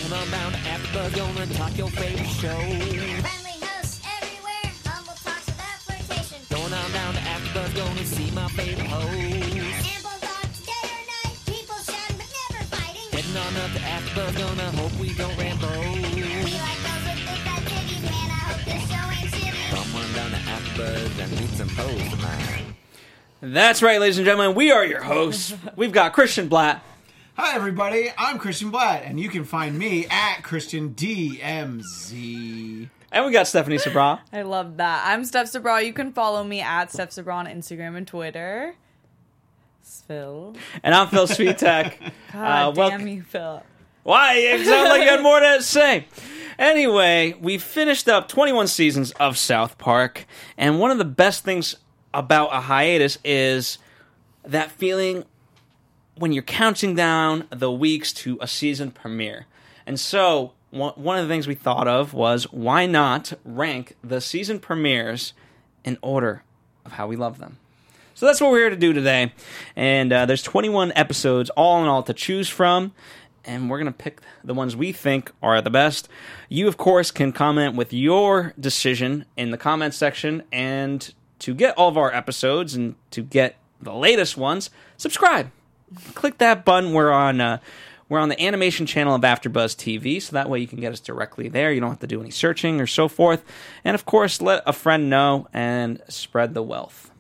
Come on down to AfterBuzz, gonna talk your favorite show. Friendly hosts everywhere, humble talks without flirtation. Going on down to AfterBuzz, gonna see my favorite host. Ample thoughts day or night, people shouting but never fighting. Heading on up to AfterBuzz, gonna hope we don't ramble. We like those with big fat titties, man, I hope this show ain't shitty. Come on down to AfterBuzz and meet some hoes of mine. That's right, ladies and gentlemen. We are your hosts. We've got Christian Blatt. Hi, everybody. I'm Christian Blatt, and you can find me at Christian DMZ. And we got Stephanie Sabra. I love that. I'm Steph Sabra. You can follow me at Steph Sabra on Instagram and Twitter. Phil. And I'm Phil Svitek. God damn you, Phil. Why? It sounded like you had more to say. Anyway, we finished up 21 seasons of South Park, and one of the best things about a hiatus is that feeling when you're counting down the weeks to a season premiere. And so, one of the things we thought of was, why not rank the season premieres in order of how we love them? So that's what we're here to do today. And there's 21 episodes, all in all, to choose from. And we're going to pick the ones we think are the best. You, of course, can comment with your decision in the comment section. And to get all of our episodes and to get the latest ones, subscribe. Click that button. We're on the animation channel of AfterBuzz TV, so that way you can get us directly there. You don't have to do any searching or so forth. And, of course, let a friend know and spread the wealth.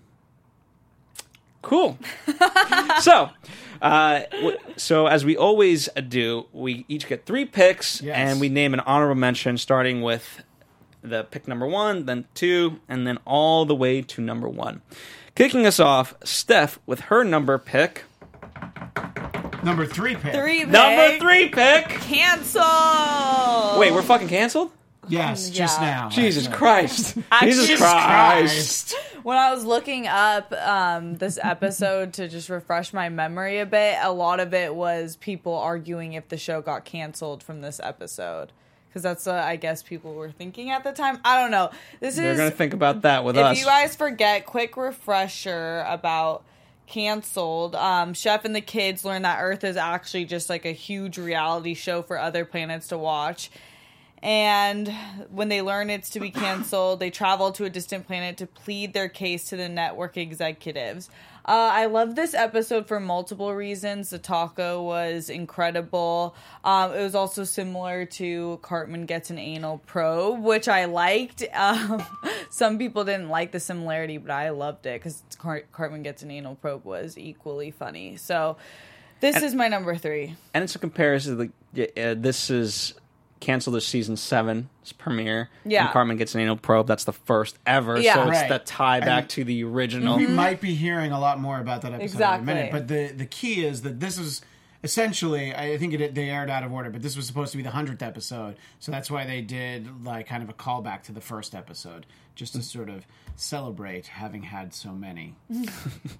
Cool. So as we always do, we each get 3 picks, Yes. and we name an honorable mention, starting with the pick number 1, then 2, and then all the way to number 1. Kicking us off, Steph with her number pick. Number 3 pick. Number 3 pick. Cancel. Wait, we're fucking canceled? Yes, just Yeah. now. Jesus Christ. Actually- Jesus Jesus Christ. When I was looking up this episode to just refresh my memory a bit, a lot of it was people arguing if the show got canceled from this episode. Because that's what I guess people were thinking at the time. I don't know. They're going to think about that with if us. you guys forget, quick refresher about canceled. Chef and the kids learn that Earth is actually just like a huge reality show for other planets to watch. And when they learn it's to be canceled, they travel to a distant planet to plead their case to the network executives. I love this episode for multiple reasons. The taco was incredible. It was also similar to Cartman Gets an Anal Probe, which I liked. Some people didn't like the similarity, but I loved it because Cartman Gets an Anal Probe was equally funny. So this is my number 3. And it's a comparison. This is canceled as season 7's premiere. Yeah. And Cartman Gets an Anal Probe. That's the first ever. Yeah. So it's Right. the tie back And to the original. We might be hearing a lot more about that episode Exactly. in a minute. But the key is that this is essentially, I think they aired out of order, but this was supposed to be the 100th episode. So that's why they did like kind of a callback to the first episode, just to sort of celebrate having had so many. It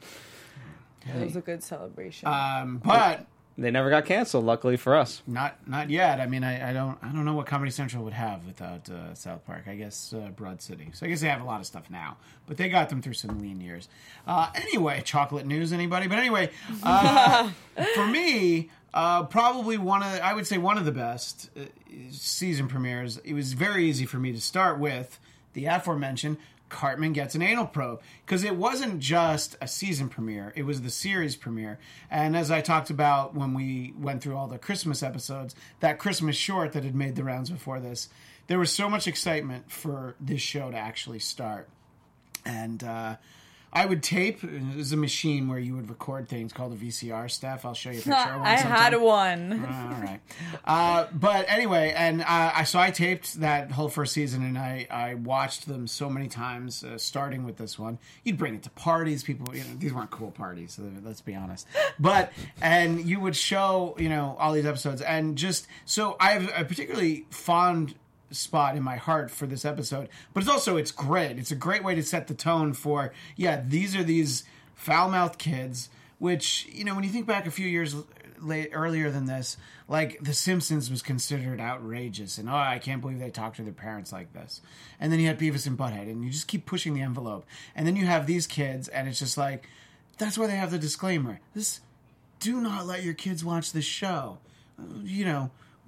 was a good celebration. But They never got canceled, luckily for us. not yet. I mean, I don't know what Comedy Central would have without South Park. I guess Broad City. So I guess they have a lot of stuff now, but they got them through some lean years. Anyway, chocolate news, anybody? But anyway, for me, probably I would say one of the best season premieres. It was very easy for me to start with the aforementioned Cartman Gets an Anal Probe, because it wasn't just a season premiere, it was the series premiere. And as I talked about when we went through all the Christmas episodes, that Christmas short that had made the rounds before this, there was so much excitement for this show to actually start. And I would tape. There's a machine where you would record things called a VCR, Steph. I'll show you a picture of one I sometime. had one. All right. But anyway, and I taped that whole first season, and I watched them so many times, starting with this one. You'd bring it to parties. People, these weren't cool parties, so let's be honest. And you would show, all these episodes. And just, so I have a particularly fond spot in my heart for this episode, but it's great. It's a great way to set the tone for, these are these foul-mouthed kids, which, when you think back a few years earlier than this, like The Simpsons was considered outrageous, and I can't believe they talk to their parents like this. And then you had Beavis and Butthead, and you just keep pushing the envelope. And then you have these kids, and it's just like, that's why they have the disclaimer. Do not let your kids watch this show.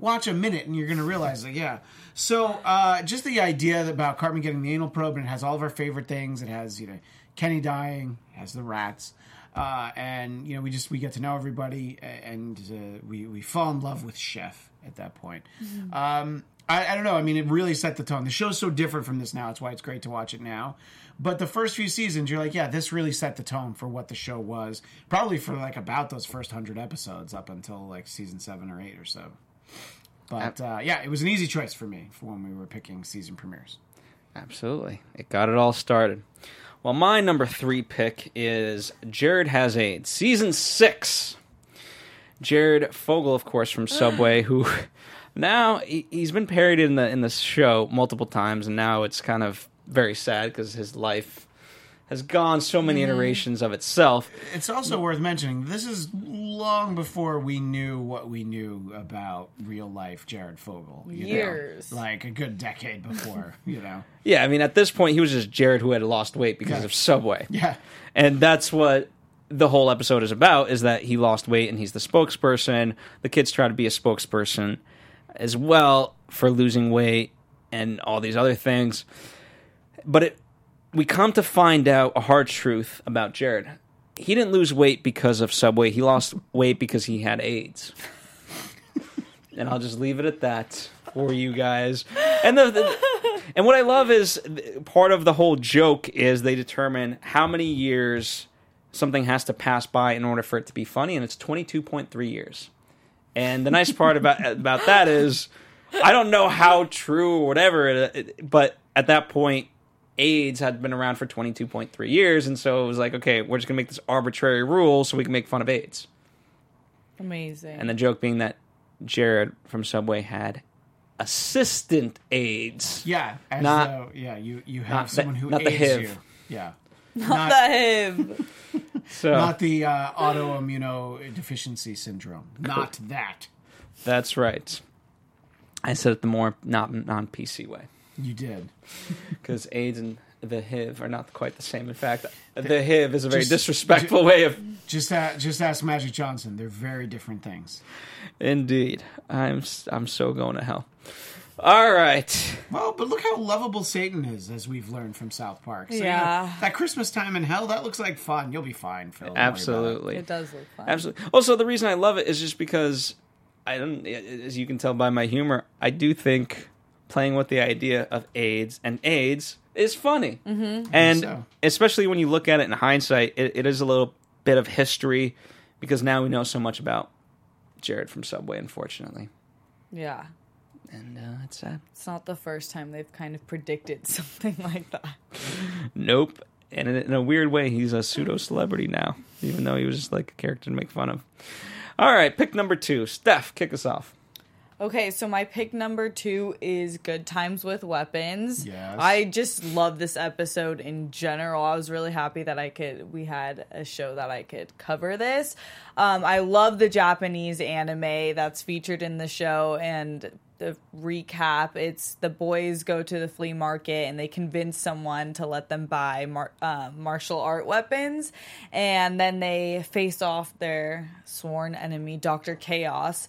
watch a minute and you're going to realize, like, yeah. So just the idea about Cartman getting the anal probe, and it has all of our favorite things. It has, Kenny dying, it has the rats. And, we get to know everybody, and we fall in love with Chef at that point. Mm-hmm. I don't know. I mean, it really set the tone. The show's so different from this now. It's why it's great to watch it now. But the first few seasons, you're like, yeah, this really set the tone for what the show was. Probably for, like, about those first 100 episodes up until, like, season 7 or 8 or so. But, it was an easy choice for me for when we were picking season premieres. Absolutely. It got it all started. Well, my number 3 pick is Jared Has AIDS, Season 6. Jared Fogle, of course, from Subway, who now he's been parodied in the show multiple times, and now it's kind of very sad because his life has gone so many iterations of itself. It's also worth mentioning, this is long before we knew what we knew about real-life Jared Fogle. Years. Like a good decade before, Yeah, I mean, at this point, he was just Jared who had lost weight because of Subway. Yeah. And that's what the whole episode is about, is that he lost weight and he's the spokesperson. The kids try to be a spokesperson as well for losing weight and all these other things. But we come to find out a hard truth about Jared. He didn't lose weight because of Subway. He lost weight because he had AIDS. And I'll just leave it at that for you guys. And and what I love is part of the whole joke is they determine how many years something has to pass by in order for it to be funny, and it's 22.3 years. And the nice part about that is I don't know how true or whatever, but at that point, AIDS had been around for 22.3 years, and so it was like, okay, we're just going to make this arbitrary rule so we can make fun of AIDS. Amazing. And the joke being that Jared from Subway had assistant AIDS. Yeah. As Not- though, you have someone who not the aids HIV. you. Yeah. Not the HIV. So Not the autoimmunodeficiency syndrome. Not that. that's right. I said it the more non-PC way. You did. Because AIDS and the HIV are not quite the same. In fact, the HIV is a very Just- disrespectful way of... Just ask Magic Johnson. They're very different things. Indeed. I'm so going to hell. All right. Well, but look how lovable Satan is, as we've learned from South Park. So, Yeah. that Christmas time in hell, that looks like fun. You'll be fine, Phil. Don't worry about it. Absolutely. It does look fun. Absolutely. Also, the reason I love it is just because I don't, as you can tell by my humor, I do think playing with the idea of AIDS is funny. Mm-hmm. And So. especially when you look at it in hindsight, it is a little bit of history because now we know so much about Jared from Subway, unfortunately. Yeah. And it's sad. It's not the first time they've kind of predicted something like that. Nope. And in a weird way, he's a pseudo-celebrity now, even though he was just like a character to make fun of. All right, pick number 2. Steph, kick us off. Okay, so my pick number 2 is Good Times with Weapons. Yes. I just love this episode in general. I was really happy that we had a show that I could cover this. I love the Japanese anime that's featured in the show, and the recap, it's the boys go to the flea market and they convince someone to let them buy martial art weapons, and then they face off their sworn enemy, Dr. Chaos.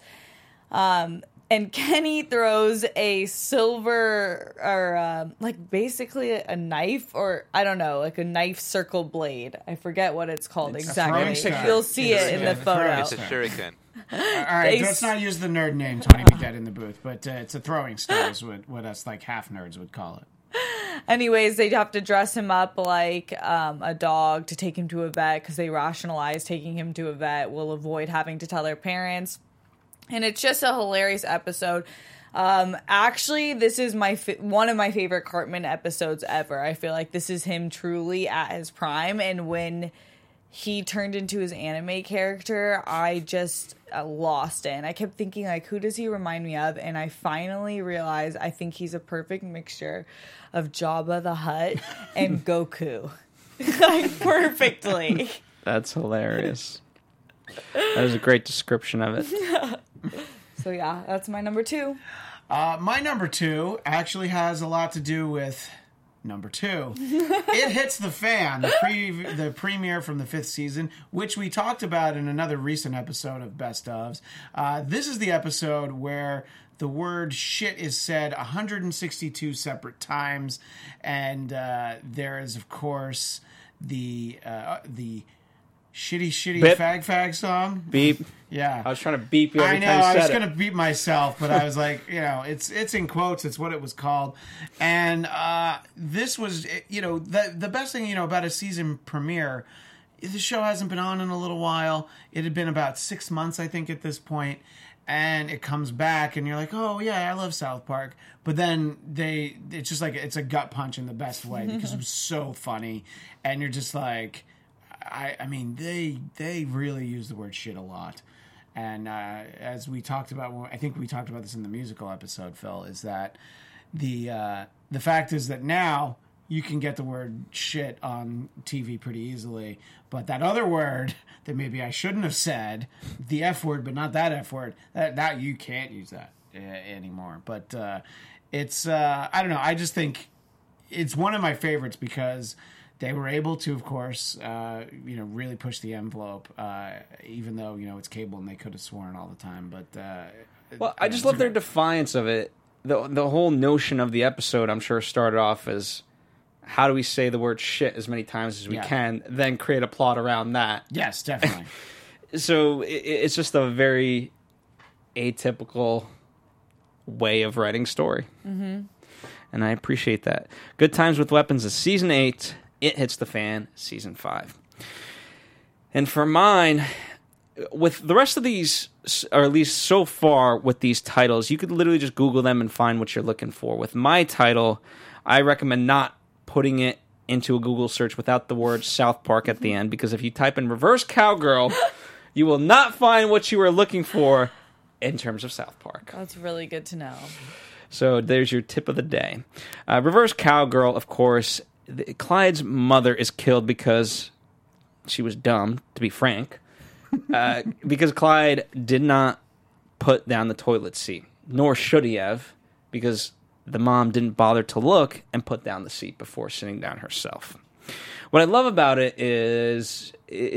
And Kenny throws a silver, or like basically a knife, or I don't know, like a knife circle blade. I forget what it's called It's a exactly. throwing star. You'll see it in the Yeah, the throwing photo. It's a shuriken. All right, They let's not use the nerd name, Tony Be Dead in the booth, but it's a throwing star is what us like half nerds would call it. Anyways, they'd have to dress him up like a dog to take him to a vet because they rationalize taking him to a vet will avoid having to tell their parents. And it's just a hilarious episode. Actually, this is one of my favorite Cartman episodes ever. I feel like this is him truly at his prime. And when he turned into his anime character, I just lost it. And I kept thinking, like, who does he remind me of? And I finally realized I think he's a perfect mixture of Jabba the Hutt and Goku. Like, perfectly. That's hilarious. That was a great description of it. So, yeah, that's my number 2. My number 2 actually has a lot to do with number 2. It Hits the Fan, the premiere from the 5th season, which we talked about in another recent episode of Best Ofs. This is the episode where the word shit is said 162 separate times, and there is, of course, the shitty Bip. fag song. Beep. Yeah. I was trying to beep you every I know, time you I was said going to beat myself, but I was like, it's in quotes. It's what it was called. And this was, the best thing, about a season premiere, the show hasn't been on in a little while. It had been about 6 months, I think, at this point. And it comes back, and you're like, oh, yeah, I love South Park. But then it's just like, it's a gut punch in the best way because it was so funny. And you're just like, I mean, they really use the word shit a lot. And as we talked about, I think we talked about this in the musical episode, Phil, is that the fact is that now you can get the word shit on TV pretty easily, but that other word that maybe I shouldn't have said, the F word, but not that F word, that you can't use that anymore. But it's I don't know. I just think it's one of my favorites because they were able to, of course, really push the envelope, even though, it's cable and they could have sworn all the time. But Well, I just love their defiance of it. The whole notion of the episode, I'm sure, started off as how do we say the word shit as many times as we can, then create a plot around that. Yes, definitely. So it's just a very atypical way of writing story. Mm-hmm. And I appreciate that. Good Times with Weapons is Season 8. It Hits the Fan, Season 5. And for mine, with the rest of these, or at least so far with these titles, you could literally just Google them and find what you're looking for. With my title, I recommend not putting it into a Google search without the word South Park at the end, because if you type in reverse cowgirl, you will not find what you are looking for in terms of South Park. That's really good to know. So there's your tip of the day. Reverse cowgirl, of course. Clyde's mother is killed because she was dumb, to be frank. Because Clyde did not put down the toilet seat, nor should he have, because the mom didn't bother to look and put down the seat before sitting down herself. What I love about it is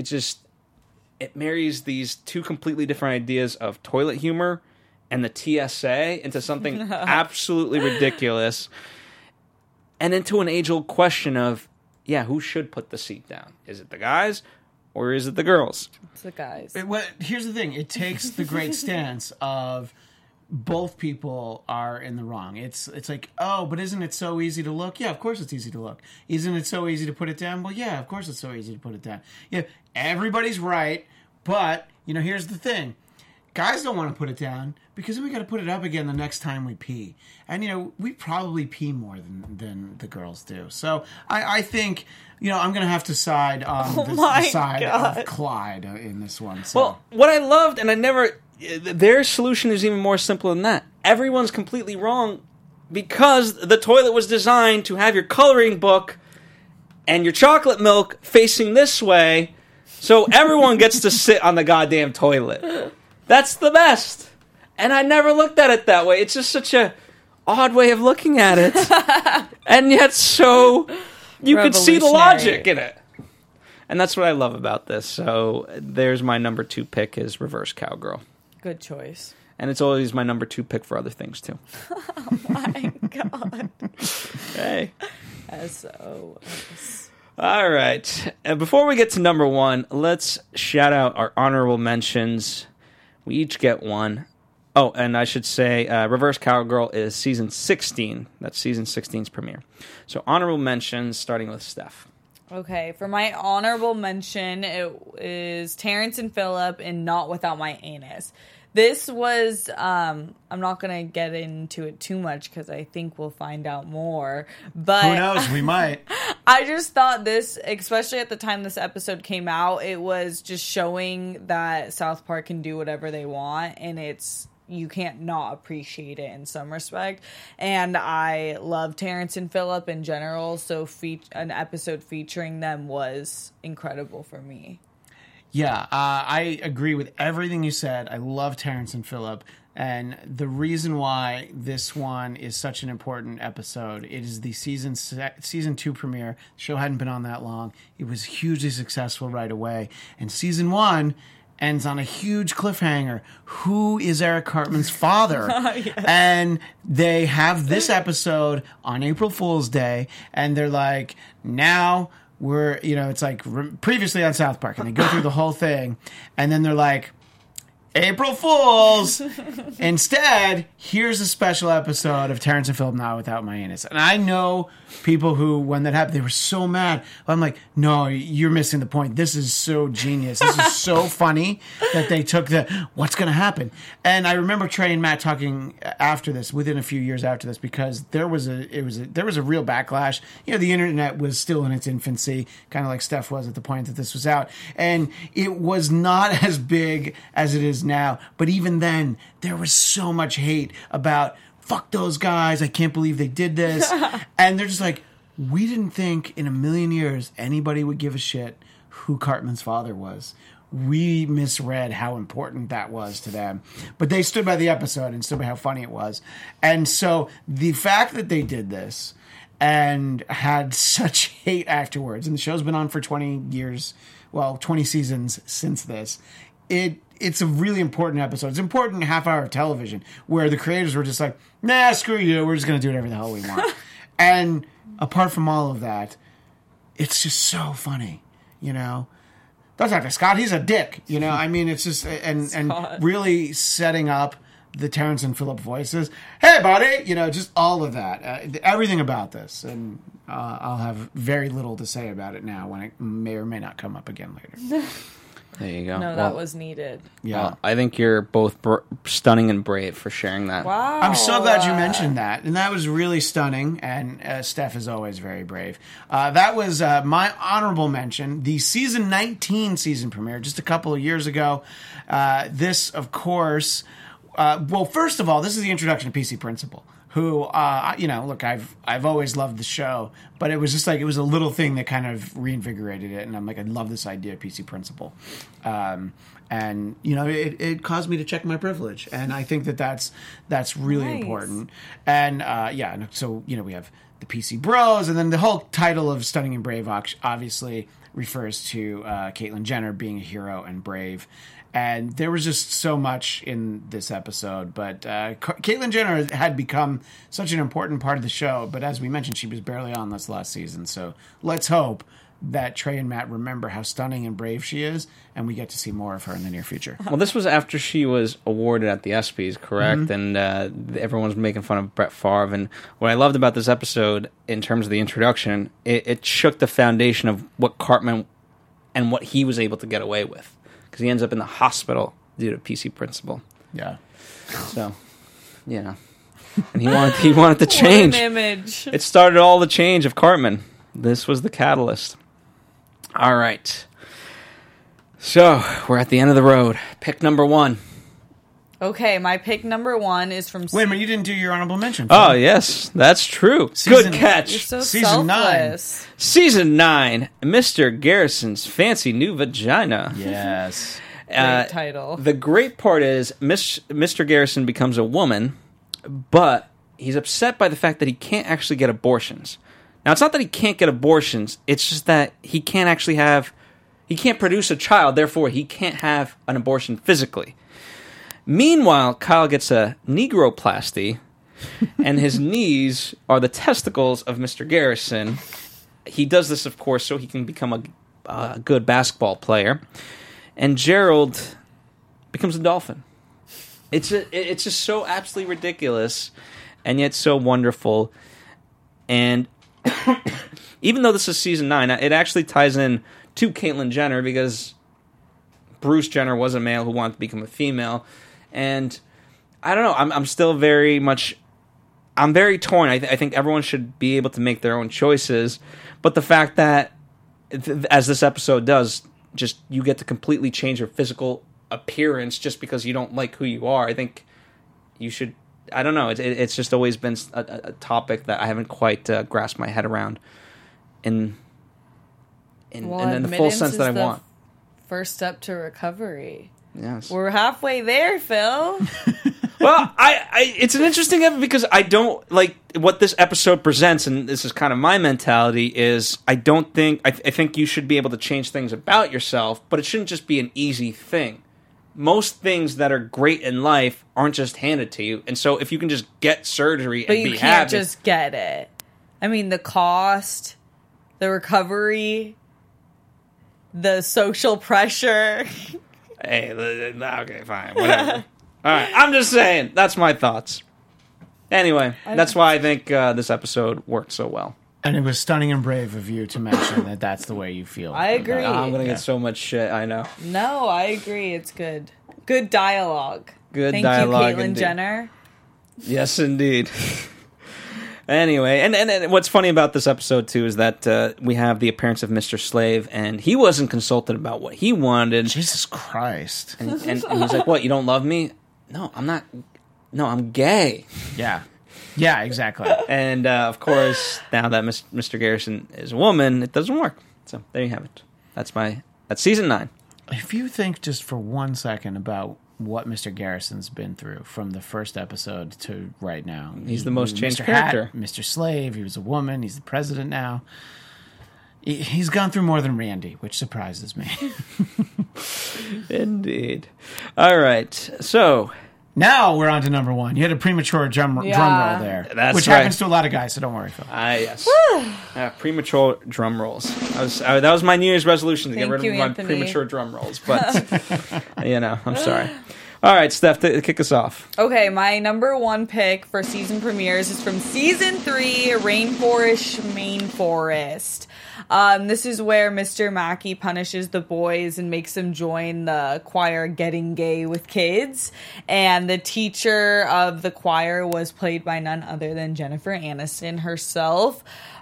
it marries these two completely different ideas of toilet humor and the TSA into something absolutely ridiculous, and into an age-old question of, who should put the seat down? Is it the guys or is it the girls? It's the guys. Here's the thing. It takes the great stance of both people are in the wrong. It's like, oh, but isn't it so easy to look? Yeah, of course it's easy to look. Isn't it so easy to put it down? Well, yeah, of course it's so easy to put it down. Yeah, everybody's right, but, here's the thing. Guys don't want to put it down because then we got to put it up again the next time we pee. And, we probably pee more than the girls do. So I think, I'm going to have to side on the side of Clyde in this one. So. Well, what I loved, and their solution is even more simple than that. Everyone's completely wrong because the toilet was designed to have your coloring book and your chocolate milk facing this way, so everyone gets to sit on the goddamn toilet. That's the best. And I never looked at it that way. It's just such a odd way of looking at it. And yet so you could see the logic in it. And that's what I love about this. So there's my number 2 pick is Reverse Cowgirl. Good choice. And it's always my number 2 pick for other things too. Oh my god. Hey. SOS. All right. Before we get to number 1, let's shout out our honorable mentions. We each get one. Oh, and I should say Reverse Cowgirl is Season 16. That's Season 16's premiere. So honorable mentions, starting with Steph. Okay, for my honorable mention, it is Terrence and Phillip in Not Without My Anus. This was, I'm not going to get into it too much because I think we'll find out more. But who knows? We might. I just thought this, especially at the time this episode came out, it was just showing that South Park can do whatever they want, and you can't not appreciate it in some respect. And I love Terrence and Phillip in general, so an episode featuring them was incredible for me. Yeah, I agree with everything you said. I love Terrence and Phillip. And the reason why this one is such an important episode, it is the season 2 premiere. The show hadn't been on that long. It was hugely successful right away. And season 1 ends on a huge cliffhanger. Who is Eric Cartman's father? Yes. And they have this episode on April Fool's Day, and they're like, now we're, it's like previously on South Park, and they go through the whole thing, and then they're like, April Fools! Instead, here's a special episode of Terrence and Phillip Not Without My Anus. And I know people who, when that happened, they were so mad. I'm like, no, you're missing the point. This is so genius. This is so funny that they took what's going to happen? And I remember Trey and Matt talking after this, within a few years after this, because there was a real backlash. The internet was still in its infancy, kind of like Steph was at the point that this was out. And it was not as big as it is now, but even then there was so much hate about fuck those guys, I can't believe they did this. And they're just like, we didn't think in a million years anybody would give a shit who Cartman's father was. We misread how important that was to them, but they stood by the episode and stood by how funny it was. And so the fact that they did this and had such hate afterwards, and the show's been on for 20 years, 20 seasons since this, it's a really important episode. It's an important half hour of television where the creators were just like, nah, screw you. We're just going to do whatever the hell we want. And apart from all of that, it's just so funny, That's Dr. Scott. He's a dick, I mean, it's just, and really setting up the Terrence and Phillip voices. Hey, buddy, just all of that. Everything about this. And I'll have very little to say about it now when it may or may not come up again later. There you go. No, that was needed. Yeah. Well, I think you're both stunning and brave for sharing that. Wow. I'm so glad you mentioned that. And that was really stunning. And Steph is always very brave. That was my honorable mention. The season 19 season premiere, just a couple of years ago. This, of course... first of all, this is the introduction to PC Principal, who, look, I've always loved the show, but it was just like, it was a little thing that kind of reinvigorated it, and I'm like, I love this idea of PC Principal. And, it caused me to check my privilege, and I think that's really important. And, so, we have the PC Bros, and then the whole title of Stunning and Brave obviously refers to Caitlyn Jenner being a hero and brave. And there was just so much in this episode. But Caitlyn Jenner had become such an important part of the show. But as we mentioned, she was barely on this last season. So let's hope that Trey and Matt remember how stunning and brave she is, and we get to see more of her in the near future. Well, this was after she was awarded at the ESPYs, correct? Mm-hmm. And everyone was making fun of Brett Favre. And what I loved about this episode, in terms of the introduction, it shook the foundation of what Cartman and what he was able to get away with. Because he ends up in the hospital due to PC Principal. Yeah. So, and he wanted to change. What an image. It started all the change of Cartman. This was the catalyst. All right. So, we're at the end of the road. Pick number 1. Okay, my pick number 1 is from... Wait a minute, you didn't do your honorable mention. Oh, yes, that's true. Good catch. You're so Season selfless. 9. Season 9, Mr. Garrison's Fancy New Vagina. Yes. Great title. The great part is Mr. Garrison becomes a woman, but he's upset by the fact that he can't actually get abortions. Now, it's not that he can't get abortions, it's just that he can't produce a child, therefore he can't have an abortion physically. Meanwhile, Kyle gets a negroplasty, and his knees are the testicles of Mr. Garrison. He does this, of course, so he can become a good basketball player. And Gerald becomes a dolphin. It's just so absolutely ridiculous, and yet so wonderful. And even though this is season 9, it actually ties in to Caitlyn Jenner, because Bruce Jenner was a male who wanted to become a female. And I don't know, I'm still very torn. I think everyone should be able to make their own choices. But the fact that, as this episode does, just you get to completely change your physical appearance just because you don't like who you are, I think you should... I don't know. It's just always been a topic that I haven't quite grasped my head around in the full sense that I want. First step to recovery. Yes. We're halfway there, Phil. Well, it's an interesting episode because I don't like what this episode presents, and this is kind of my mentality. Is I think you should be able to change things about yourself, but it shouldn't just be an easy thing. Most things that are great in life aren't just handed to you, and so if you can just get surgery But and you be can't happy, just get it. I mean, the cost, the recovery, the social pressure. hey, okay, fine, whatever. All right, I'm just saying. That's my thoughts. Anyway, that's why I think this episode worked so well. And it was stunning and brave of you to mention that that's the way you feel. I agree. I'm going to get so much shit, I know. No, I agree. It's good. Good dialogue. Good Thank dialogue, you, Caitlyn indeed. Jenner. Yes, indeed. Anyway, and what's funny about this episode, too, is that we have the appearance of Mr. Slave, and he wasn't consulted about what he wanted. Jesus Christ. And he's like, what, you don't love me? No, I'm not. No, I'm gay. Yeah. Yeah, exactly. And, of course, now that Mr. Garrison is a woman, it doesn't work. So, there you have it. That's season 9. If you think just for 1 second about what Mr. Garrison's been through from the first episode to right now. He's the most changed Mr. character. Hat, Mr. Slave, he was a woman, he's the president now. He's gone through more than Randy, which surprises me. Indeed. All right. So, now we're on to number 1. You had a premature drum roll there. That's which right. happens to a lot of guys, so don't worry, Phil. yes. Premature drum rolls. That was my New Year's resolution to get rid of my Anthony. premature drum rolls. But, I'm sorry. All right, Steph, kick us off. Okay, my number 1 pick for season premieres is from season 3, Rainforest Main Forest. This is where Mr. Mackey punishes the boys and makes them join the choir Getting Gay with Kids. And the teacher of the choir was played by none other than Jennifer Aniston herself.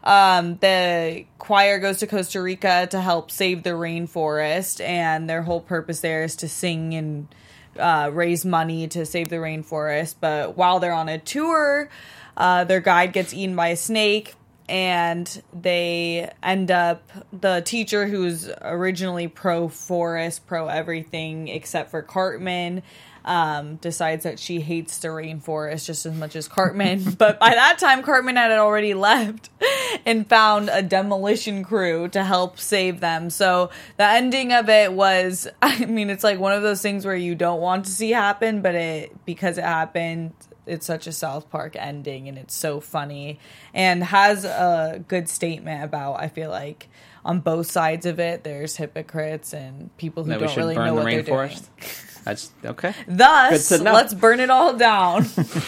The choir goes to Costa Rica to help save the rainforest, and their whole purpose there is to sing and raise money to save the rainforest. But while they're on a tour, their guide gets eaten by a snake, and they end up, the teacher, who's originally pro-forest, pro-everything except for Cartman, decides that she hates the rainforest just as much as Cartman. But by that time, Cartman had already left and found a demolition crew to help save them. So the ending of it was, I mean, it's like one of those things where you don't want to see happen, but because it happened, it's such a South Park ending, and it's so funny and has a good statement about, I feel like, on both sides of it, there's hypocrites and people who That we don't should really burn know the what they're doing. rainforest? That's okay. Thus, Good to know. let's burn it all down.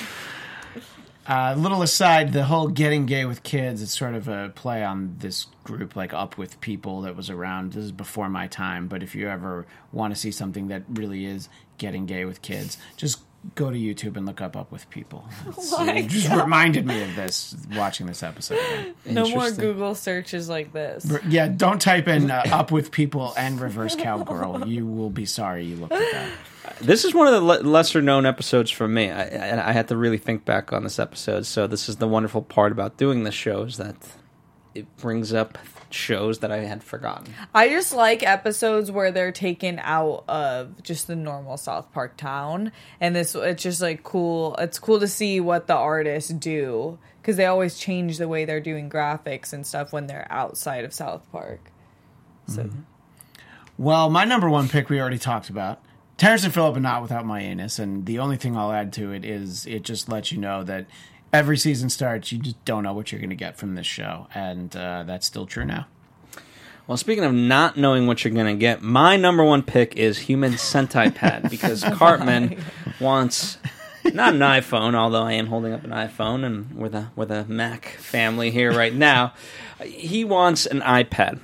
Little aside, the whole Getting Gay with Kids, it's sort of a play on this group, like Up With People, that was around. This is before my time, but if you ever want to see something that really is getting gay with kids, just go to YouTube and look up With People. It just reminded me of this, watching this episode. No more Interesting. Google searches like this. Yeah, don't type in Up With People and Reverse Cowgirl. You will be sorry you looked at that. This is one of the lesser known episodes for me. I had to really think back on this episode. So this is the wonderful part about doing this show, is that it brings up shows that I had forgotten. I just like episodes where they're taken out of just the normal South Park town, and it's just like cool. It's cool to see what the artists do, because they always change the way they're doing graphics and stuff when they're outside of South Park. So Well, my number 1 pick we already talked about. Terrence and Phillip are not without my anus, and the only thing I'll add to it is it just lets you know that every season starts, you just don't know what you're going to get from this show, and that's still true now. Well, speaking of not knowing what you're going to get, my number 1 pick is Human Centipede, because Cartman wants not an iPhone, although I am holding up an iPhone, and we're the Mac family here right now. He wants an iPad.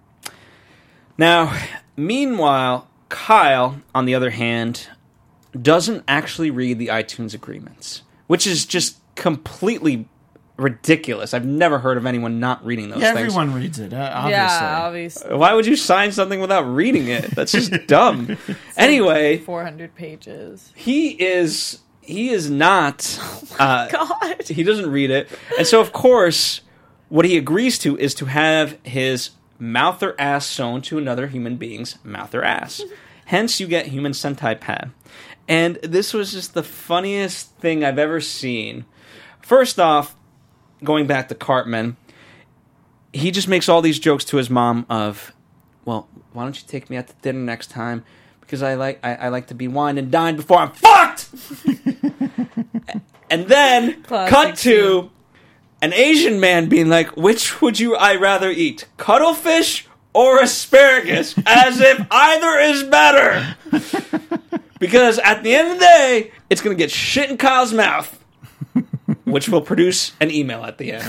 Now, meanwhile, Kyle, on the other hand, doesn't actually read the iTunes agreements, which is just completely ridiculous. I've never heard of anyone not reading those things. Everyone reads it, obviously. yeah, obviously, Why would you sign something without reading it? That's just dumb. Anyway, 400 pages. he is not. God, He doesn't read it, and so of course, what he agrees to is to have his mouth or ass sewn to another human being's mouth or ass. Hence, you get human sentai pad. And this was just the funniest thing I've ever seen. First off, going back to Cartman, he just makes all these jokes to his mom of, well, why don't you take me out to dinner next time? Because I like to be wined and dined before I'm fucked! And then, Classic cut to scene. an Asian man being like, which would I rather eat? Cuttlefish or asparagus? As if either is better! Because at the end of the day, it's going to get shit in Kyle's mouth, which will produce an email at the end.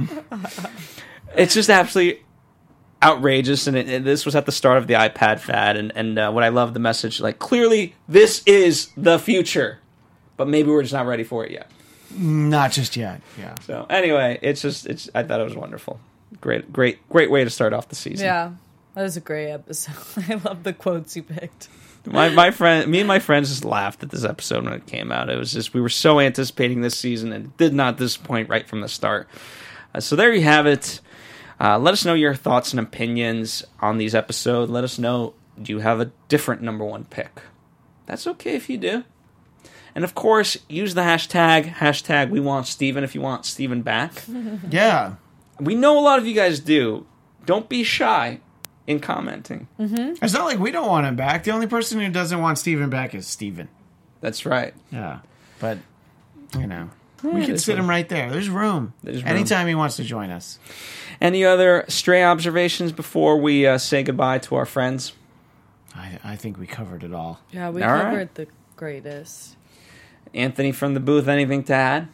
It's just absolutely outrageous, and this was at the start of the iPad fad, and what I love the message, like, clearly this is the future, but maybe we're just not ready for it yet. Not just yet. Yeah. So anyway, I thought it was wonderful. Great way to start off the season. Yeah, that was a great episode. I love the quotes you picked. Me and my friends just laughed at this episode when it came out. It was just, we were so anticipating this season and did not disappoint right from the start. So there you have it. Let us know your thoughts and opinions on these episodes. Let us know, do you have a different number one pick? That's okay if you do. And of course, use the hashtag we want Steven if you want Steven back. Yeah. We know a lot of you guys do. Don't be shy in commenting. It's not like we don't want him back. The only person who doesn't want Steven back is Steven. That's right. Yeah. But, we can sit him right there. There's room. There's room. Anytime he wants to join us. Any other stray observations before we say goodbye to our friends? I think we covered it all. Yeah, we All right. covered the greatest. Anthony from the booth, anything to add?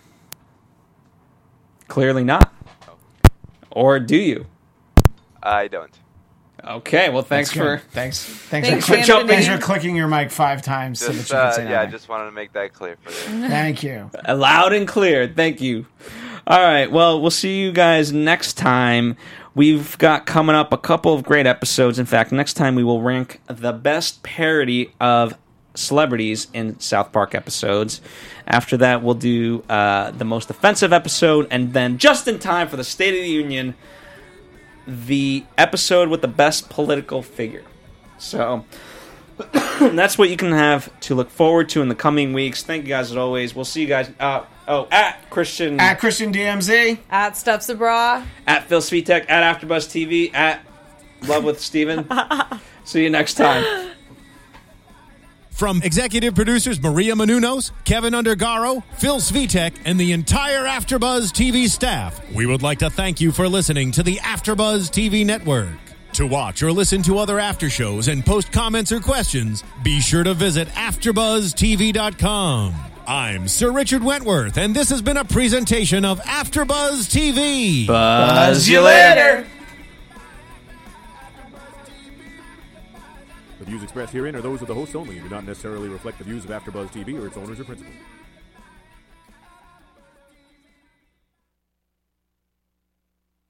Clearly not. Or do you? I don't. Okay, well, thanks Good. for... Thanks Thanks, thanks Anthony. for clicking your mic 5 times so that you Just can say I nothing. just wanted to make that clear for you. Thank you. Loud and clear. Thank you. All right. Well, we'll see you guys next time. We've got coming up a couple of great episodes. In fact, next time we will rank the best parody of celebrities in South Park episodes. After that, we'll do the most offensive episode. And then just in time for the State of the Union, the episode with the best political figure. So... that's what you can have to look forward to in the coming weeks. Thank you guys as always. We'll see you guys at Christian DMZ. At Stuffs Abra. at Phil Svitek at AfterBuzz TV at Love with Steven. See you next time. From executive producers Maria Menounos, Kevin Undergaro, Phil Svitek, and the entire AfterBuzz TV staff, we would like to thank you for listening to the AfterBuzz TV network. To watch or listen to other after shows and post comments or questions, be sure to visit AfterBuzzTV.com. I'm Sir Richard Wentworth, and this has been a presentation of AfterBuzz TV. Buzz you later. The views expressed herein are those of the hosts only and do not necessarily reflect the views of AfterBuzz TV or its owners or principals.